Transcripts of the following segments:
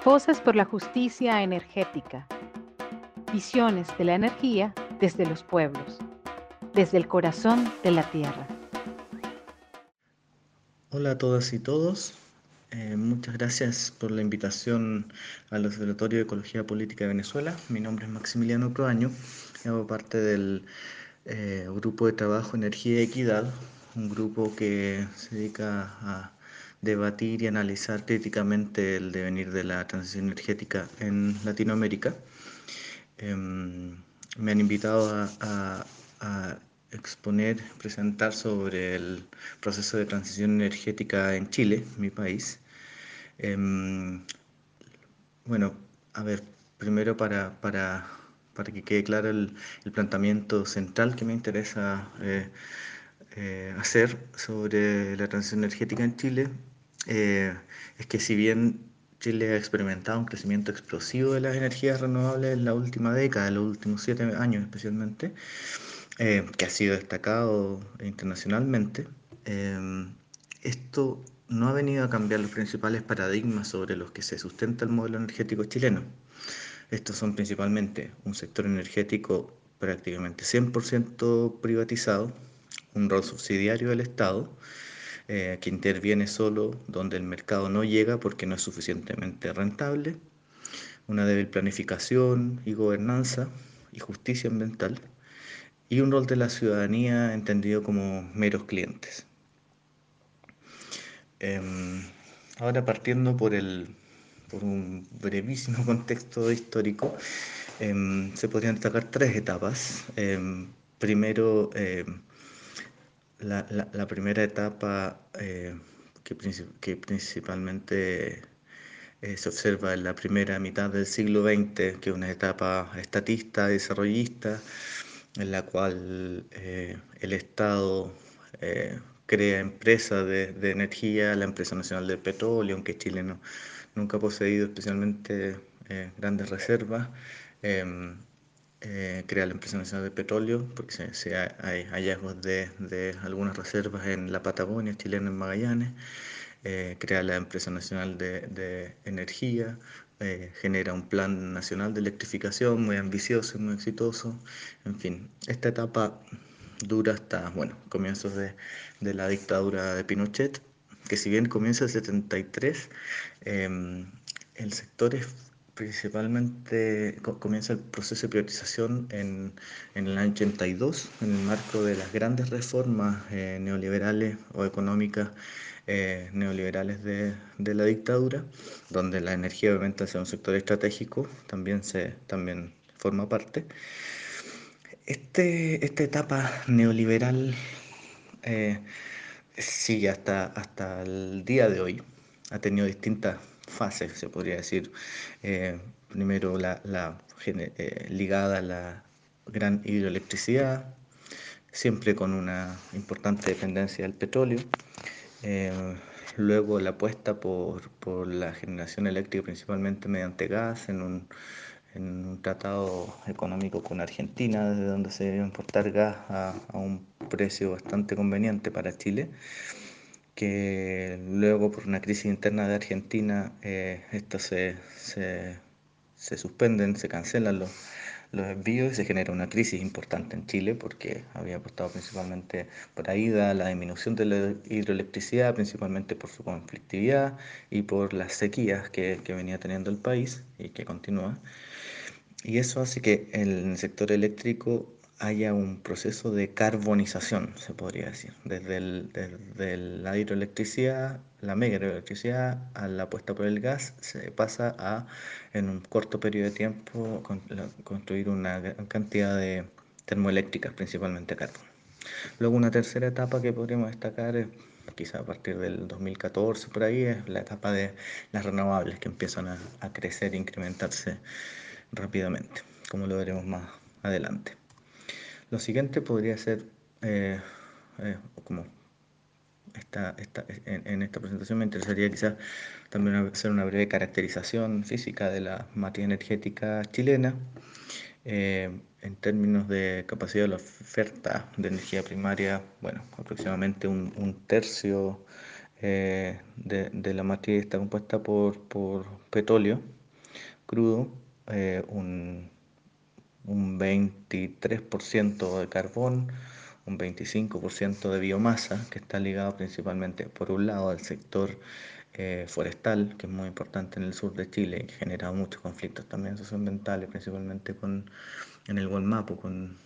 Voces por la justicia energética. Visiones de la energía desde los pueblos, desde el corazón de la tierra. Hola a todas y todos. Muchas gracias por la invitación al Observatorio de Ecología Política de Venezuela. Mi nombre es Maximiliano Proaño y hago parte del Grupo de Trabajo Energía y Equidad, un grupo que se dedica a debatir y analizar críticamente el devenir de la transición energética en Latinoamérica. Me han invitado a exponer, presentar sobre el proceso de transición energética en Chile, mi país. Em, bueno, a ver, primero para que quede claro el planteamiento central que me interesa hacer sobre la transición energética en Chile, es que si bien Chile ha experimentado un crecimiento explosivo de las energías renovables en la última década, en los últimos 7 años especialmente, que ha sido destacado internacionalmente, esto no ha venido a cambiar los principales paradigmas sobre los que se sustenta el modelo energético chileno. Estos son principalmente un sector energético prácticamente 100% privatizado, un rol subsidiario del Estado, que interviene solo donde el mercado no llega porque no es suficientemente rentable, una débil planificación y gobernanza y justicia ambiental, y un rol de la ciudadanía entendido como meros clientes. Em, Ahora partiendo por un brevísimo contexto histórico, se podrían destacar tres etapas. Primero, la primera etapa que principalmente se observa en la primera mitad del siglo XX, que es una etapa estatista, desarrollista, en la cual el Estado crea empresas de energía, la Empresa Nacional del Petróleo, aunque Chile nunca ha poseído especialmente grandes reservas. em, Crea la Empresa Nacional del Petróleo, porque hay hallazgos de algunas reservas en la Patagonia chilena, en Magallanes. Crea la Empresa Nacional de Energía, genera un plan nacional de electrificación muy ambicioso y muy exitoso. En fin, esta etapa dura hasta, bueno, comienzos de la dictadura de Pinochet, que si bien comienza el 73, el sector es principalmente comienza el proceso de privatización en el año 82, en el marco de las grandes reformas neoliberales o económicas neoliberales de la dictadura, donde la energía obviamente es un sector estratégico, también forma parte. Esta etapa neoliberal eh, sigue hasta el día de hoy. Ha tenido distintas fases, se podría decir. Primero ligada a la gran hidroelectricidad, siempre con una importante dependencia del petróleo. Eh, Luego la apuesta por la generación eléctrica principalmente mediante gas en un tratado económico con Argentina, desde donde se debe importar gas a un precio bastante conveniente para Chile, que luego por una crisis interna de Argentina, estos se suspenden, se cancelan los envíos y se genera una crisis importante en Chile porque había apostado principalmente por ahí, dada la disminución de la hidroelectricidad, principalmente por su conflictividad y por las sequías que venía teniendo el país y que continúa. Y eso hace que en el sector eléctrico haya un proceso de carbonización, se podría decir, desde la hidroelectricidad, la mega hidroelectricidad, a la apuesta por el gas, se pasa a, en un corto periodo de tiempo, construir una gran cantidad de termoeléctricas, principalmente a carbón. Luego una tercera etapa que podríamos destacar, quizá a partir del 2014 por ahí, es la etapa de las renovables que empiezan a crecer e incrementarse rápidamente, como lo veremos más adelante. Lo siguiente podría ser, como en esta presentación me interesaría quizás también hacer una breve caracterización física de la materia energética chilena, en términos de capacidad de la oferta de energía primaria, bueno, aproximadamente un tercio de la matriz está compuesta por petróleo crudo, eh, un, un 23% de carbón, un 25% de biomasa, que está ligado principalmente, por un lado, al sector forestal, que es muy importante en el sur de Chile y que genera muchos conflictos también socioambientales, principalmente en el Gualmapu,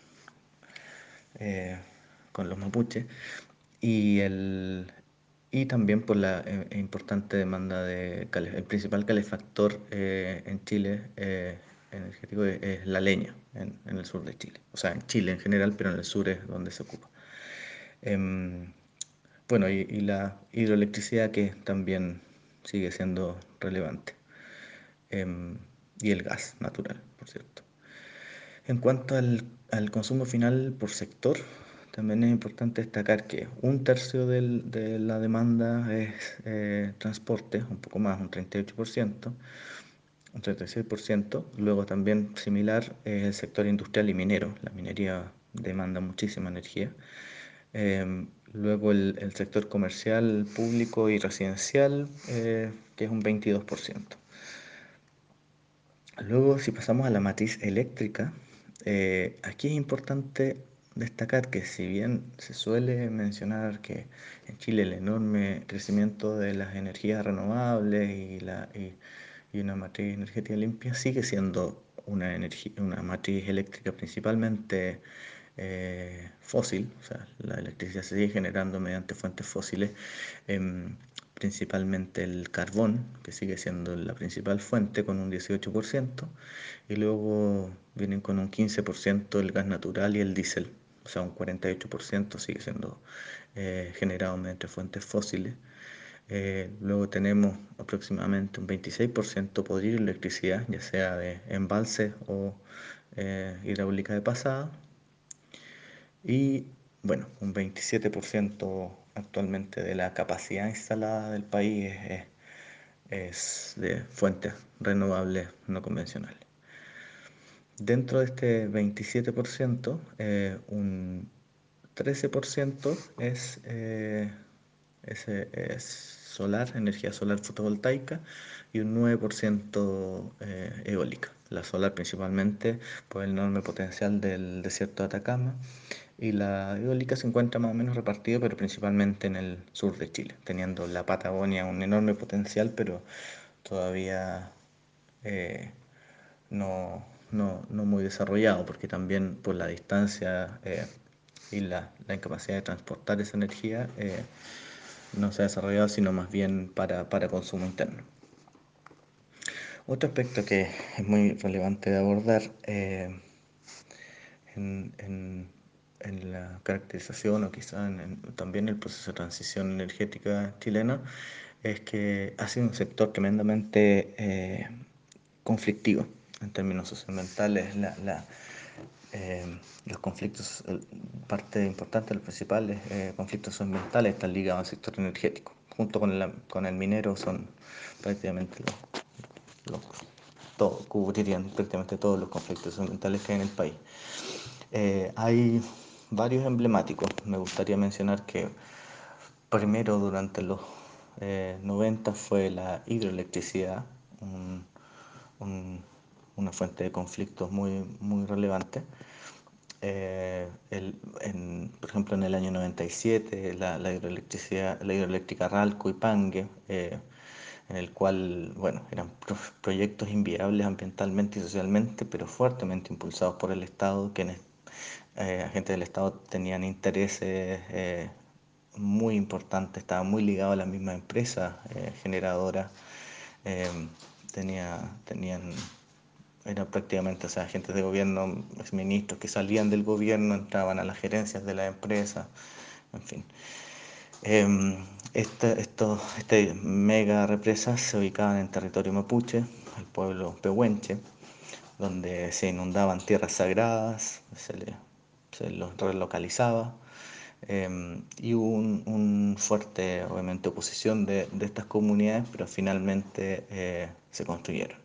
eh, con los mapuches, y, y también por la importante demanda el principal calefactor en Chile energético es la leña en el sur de Chile, o sea, en Chile en general, pero en el sur es donde se ocupa. Em, bueno, y la hidroelectricidad que también sigue siendo relevante. Em, y el gas natural, por cierto. En cuanto al consumo final por sector, también es importante destacar que un tercio de la demanda es transporte, un poco más, un 38%, un 36%. Luego también similar es el sector industrial y minero. La minería demanda muchísima energía. Luego el sector comercial, público y residencial, que es un 22%. Luego, si pasamos a la matriz eléctrica, aquí es importante destacar que si bien se suele mencionar que en Chile el enorme crecimiento de las energías renovables y una matriz energética limpia sigue siendo una matriz eléctrica principalmente fósil, o sea, la electricidad se sigue generando mediante fuentes fósiles, em, principalmente el carbón, que sigue siendo la principal fuente con un 18%, y luego vienen con un 15% el gas natural y el diésel, o sea, un 48% sigue siendo generado mediante fuentes fósiles. Luego tenemos aproximadamente un 26% por hidroelectricidad, ya sea de embalse o hidráulica de pasada. Y bueno, un 27% actualmente de la capacidad instalada del país es de fuentes renovables no convencionales. Dentro de este 27%, un 13% es solar, energía solar fotovoltaica, y un 9% eólica. La solar principalmente por el enorme potencial del desierto de Atacama, y la eólica se encuentra más o menos repartida, pero principalmente en el sur de Chile, teniendo la Patagonia un enorme potencial, pero todavía eh, no muy desarrollado, porque también por la distancia y la incapacidad de transportar esa energía no se ha desarrollado, sino más bien para consumo interno. Otro aspecto que es muy relevante de abordar en, en- en la caracterización o quizá también el proceso de transición energética chilena es que ha sido un sector tremendamente conflictivo en términos socioambientales. Los conflictos, parte importante de los principales conflictos socioambientales están ligados al sector energético. Junto con el minero son prácticamente los, cubrirían prácticamente todos los conflictos ambientales que hay en el país. Hay varios emblemáticos. Me gustaría mencionar que primero durante los 90 fue la hidroelectricidad, un- un- una fuente de conflictos muy relevante. Por ejemplo, en el año 97, la hidroeléctrica Ralco y Pangue, en el cual, bueno, eran proyectos inviables ambientalmente y socialmente, pero fuertemente impulsados por el Estado, quienes agentes del Estado tenían intereses muy importantes, estaban muy ligados a la misma empresa generadora, eh, tenían era prácticamente, o sea, agentes de gobierno, exministros que salían del gobierno, entraban a las gerencias de la empresa, en fin. Este mega represas se ubicaban en territorio mapuche, el pueblo pehuenche, donde se inundaban tierras sagradas, se los relocalizaba, y hubo un fuerte, obviamente, oposición de estas comunidades, pero finalmente se construyeron.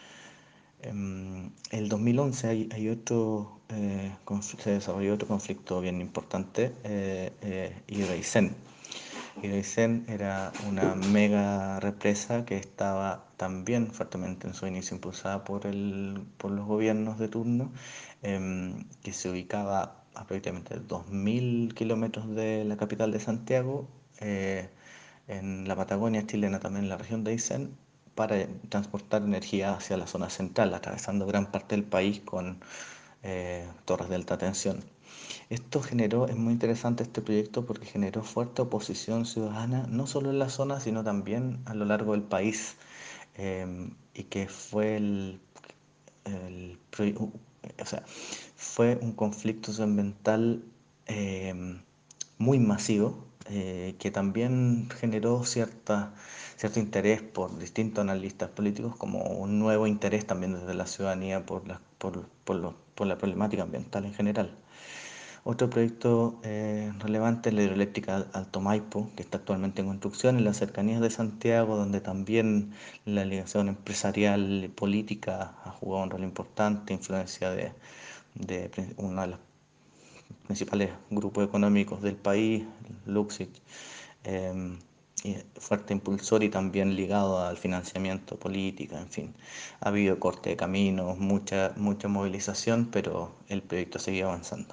En el 2011 se desarrolló otro conflicto bien importante, y Raicén. Y Aysén era una mega represa que estaba también fuertemente en su inicio impulsada por los gobiernos de turno, que se ubicaba a prácticamente 2.000 kilómetros de la capital de Santiago, eh, en la Patagonia chilena, también en la región de Aysén, para transportar energía hacia la zona central, atravesando gran parte del país con torres de alta tensión. Esto generó, es muy interesante este proyecto porque generó fuerte oposición ciudadana, no solo en la zona, sino también a lo largo del país, y que fue el o sea, fue un conflicto socioambiental eh, muy masivo, que también generó cierto interés por distintos analistas políticos, como un nuevo interés también desde la ciudadanía por la problemática ambiental en general. Otro proyecto relevante es la hidroeléctrica Alto Maipo, que está actualmente en construcción en las cercanías de Santiago, donde también la ligación empresarial y política ha jugado un rol importante, influencia de uno de los principales grupos económicos del país, Luxich, eh, y fuerte impulsor y también ligado al financiamiento político, en fin. Ha habido corte de caminos, mucha movilización, pero el proyecto sigue avanzando.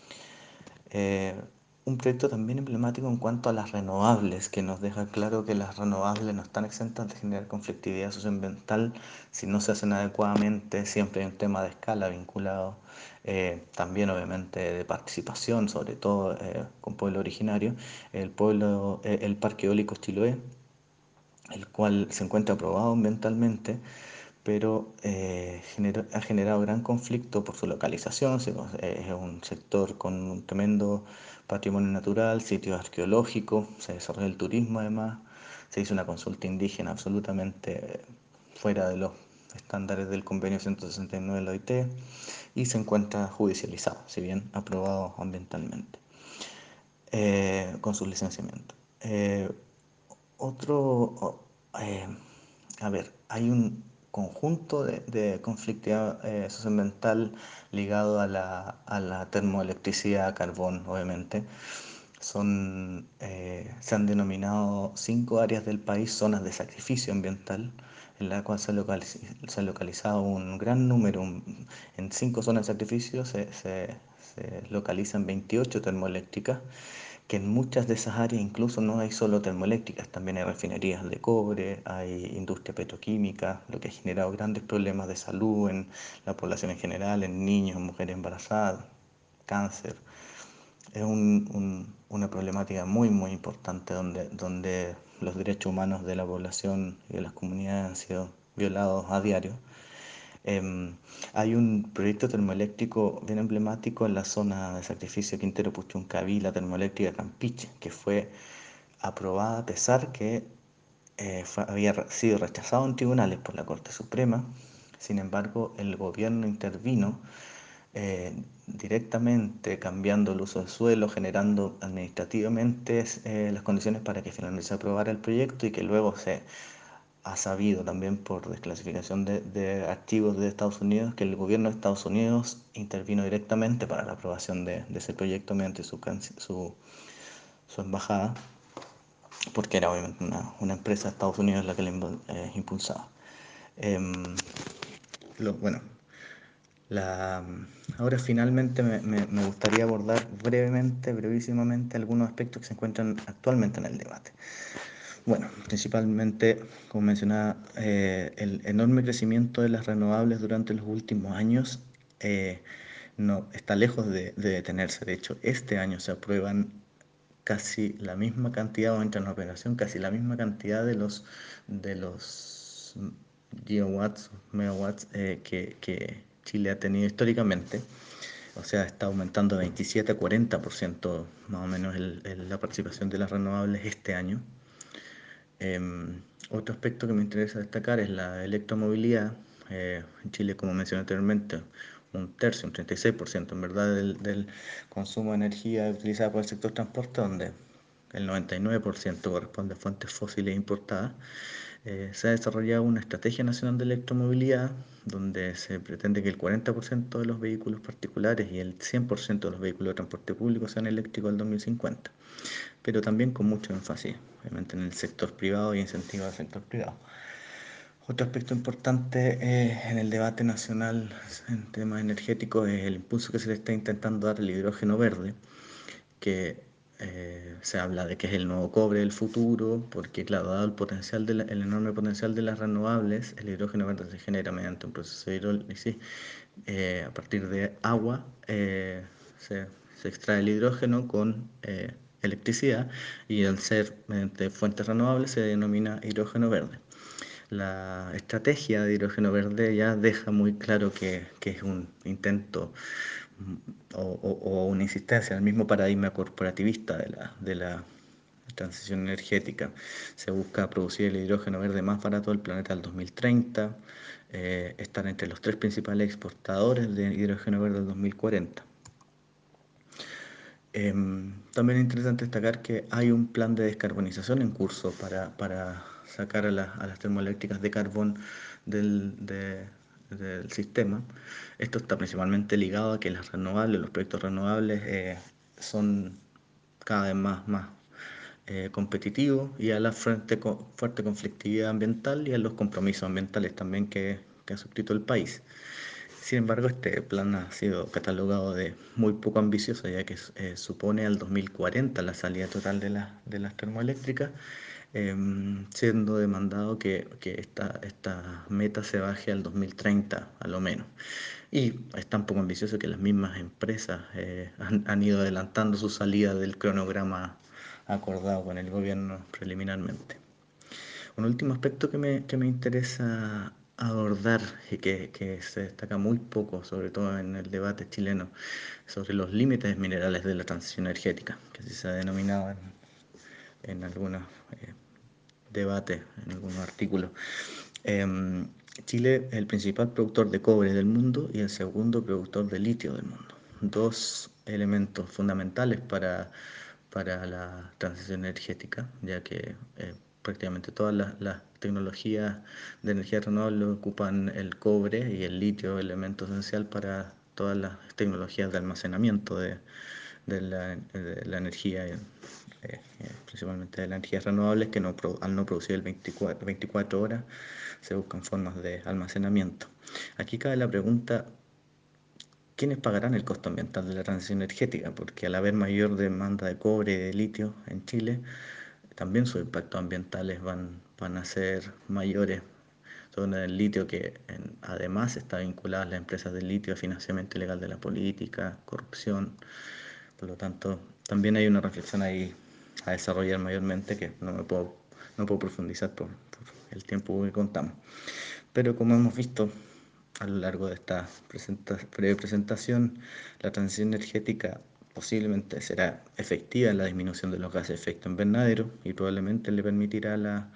Eh, un proyecto también emblemático en cuanto a las renovables, que nos deja claro que las renovables no están exentas de generar conflictividad socioambiental si no se hacen adecuadamente. Siempre hay un tema de escala vinculado, también obviamente de participación, sobre todo con pueblo originario. El Parque Eólico Chiloé, el cual se encuentra aprobado ambientalmente, pero ha generado gran conflicto por su localización. Es un sector con un tremendo patrimonio natural, sitios arqueológicos, se desarrolla el turismo además, se hizo una consulta indígena absolutamente fuera de los estándares del convenio 169 de la OIT y se encuentra judicializado, si bien aprobado ambientalmente, con su licenciamiento. Otro, eh, a ver, hay un conjunto de conflictividad socioambiental ligado a la termoelectricidad a carbón, obviamente. Se han denominado 5 áreas del país zonas de sacrificio ambiental, en la cual se ha localizado un gran número, en 5 zonas de sacrificio se localizan 28 termoeléctricas, que en muchas de esas áreas incluso no hay solo termoeléctricas, también hay refinerías de cobre, hay industria petroquímica, lo que ha generado grandes problemas de salud en la población en general, en niños, en mujeres embarazadas, cáncer. Es una problemática muy importante donde los derechos humanos de la población y de las comunidades han sido violados a diario. Em, Hay un proyecto termoeléctrico bien emblemático en la zona de sacrificio Quintero Puchuncaví, la termoeléctrica Campiche, que fue aprobada a pesar que había sido rechazado en tribunales por la Corte Suprema. Sin embargo, el gobierno intervino directamente, cambiando el uso del suelo, generando administrativamente las condiciones para que finalmente se aprobara el proyecto y que luego se ha sabido también por desclasificación de archivos de Estados Unidos que el gobierno de Estados Unidos intervino directamente para la aprobación de ese proyecto mediante su embajada, porque era obviamente una empresa de Estados Unidos la que la impulsaba. Em, bueno, la, ahora finalmente me gustaría abordar brevísimamente, algunos aspectos que se encuentran actualmente en el debate. Bueno, principalmente, como mencionaba, el enorme crecimiento de las renovables durante los últimos años no, está lejos de detenerse. De hecho, este año se aprueban casi la misma cantidad, o entran en operación casi la misma cantidad de los gigawatts, megawatts que Chile ha tenido históricamente. O sea, está aumentando de 27 a 40% más o menos la participación de las renovables este año. Otro aspecto que me interesa destacar es la electromovilidad. En Chile, como mencioné anteriormente, un tercio, un 36% en verdad del consumo de energía utilizada por el sector transporte, donde el 99% corresponde a fuentes fósiles importadas. Se ha desarrollado una estrategia nacional de electromovilidad donde se pretende que el 40% de los vehículos particulares y el 100% de los vehículos de transporte público sean eléctricos al 2050, pero también con mucho énfasis, obviamente, en el sector privado y incentivo al sector privado. Otro aspecto importante en el debate nacional en temas energéticos es el impulso que se le está intentando dar al hidrógeno verde, que se habla de que es el nuevo cobre del futuro, porque claro, dado el enorme potencial de las renovables, el hidrógeno verde se genera mediante un proceso de hidrólisis a partir de agua, se, se extrae el hidrógeno con electricidad, y al ser mediante fuentes renovables se denomina hidrógeno verde. La estrategia de hidrógeno verde ya deja muy claro que es un intento o una insistencia en el mismo paradigma corporativista de la transición energética. Se busca producir el hidrógeno verde más barato del planeta al 2030, estar entre los 3 principales exportadores de hidrógeno verde al 2040. También es interesante destacar que hay un plan de descarbonización en curso para sacar a las termoeléctricas de carbón del sistema. Esto está principalmente ligado a que los proyectos renovables son cada vez más competitivos, y a la fuerte conflictividad ambiental y a los compromisos ambientales también que ha suscrito el país. Sin embargo, este plan ha sido catalogado de muy poco ambicioso, ya que supone al 2040 la salida total de las termoeléctricas, siendo demandado que esta meta se baje al 2030 a lo menos. Y es tan poco ambicioso que las mismas empresas han ido adelantando su salida del cronograma acordado con el gobierno preliminarmente. Un último aspecto que me interesa abordar y que se destaca muy poco, sobre todo en el debate chileno, sobre los límites minerales de la transición energética, que así se ha denominado en algunos debates, en algunos artículos. Chile es el principal productor de cobre del mundo y el segundo productor de litio del mundo. Dos elementos fundamentales para la transición energética, ya que prácticamente todas las tecnologías de energía renovable ocupan el cobre, y el litio, elemento esencial para todas las tecnologías de almacenamiento de la energía, principalmente de las energías renovables, que al no producir el 24 horas, se buscan formas de almacenamiento. Aquí cabe la pregunta: ¿quiénes pagarán el costo ambiental de la transición energética? Porque al haber mayor demanda de cobre y de litio en Chile, también sus impactos ambientales van a ser mayores. Sobre el litio, que además está vinculado a las empresas del litio a financiamiento ilegal de la política, corrupción. Por lo tanto, también hay una reflexión ahí a desarrollar mayormente, que no puedo profundizar por el tiempo que contamos. Pero como hemos visto a lo largo de esta breve presentación, la transición energética posiblemente será efectiva en la disminución de los gases de efecto invernadero, y probablemente le permitirá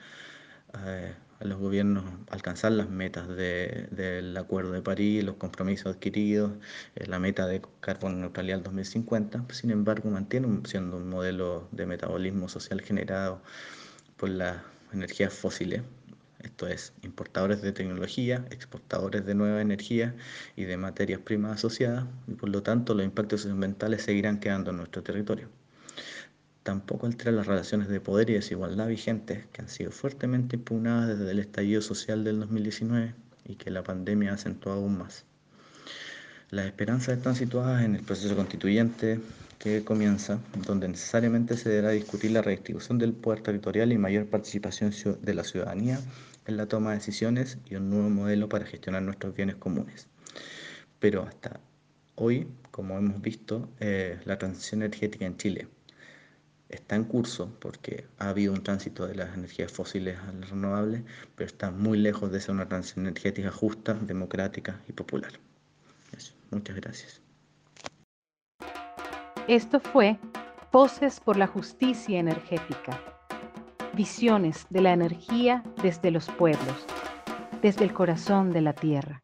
a los gobiernos alcanzar las metas del Acuerdo de París, los compromisos adquiridos, la meta de carbono neutralidad al 2050. Sin embargo, mantiene siendo un modelo de metabolismo social generado por las energías fósiles, esto es, importadores de tecnología, exportadores de nueva energía y de materias primas asociadas, y por lo tanto los impactos ambientales seguirán quedando en nuestro territorio. Tampoco altera las relaciones de poder y desigualdad vigentes, que han sido fuertemente impugnadas desde el estallido social del 2019 y que la pandemia ha acentuado aún más. Las esperanzas están situadas en el proceso constituyente que comienza, donde necesariamente se deberá discutir la redistribución del poder territorial y mayor participación de la ciudadanía en la toma de decisiones, y un nuevo modelo para gestionar nuestros bienes comunes. Pero hasta hoy, como hemos visto, la transición energética en Chile está en curso, porque ha habido un tránsito de las energías fósiles a las renovables, pero está muy lejos de ser una transición energética justa, democrática y popular. Eso. Muchas gracias. Esto fue Voces por la Justicia Energética. Visiones de la energía desde los pueblos, desde el corazón de la tierra.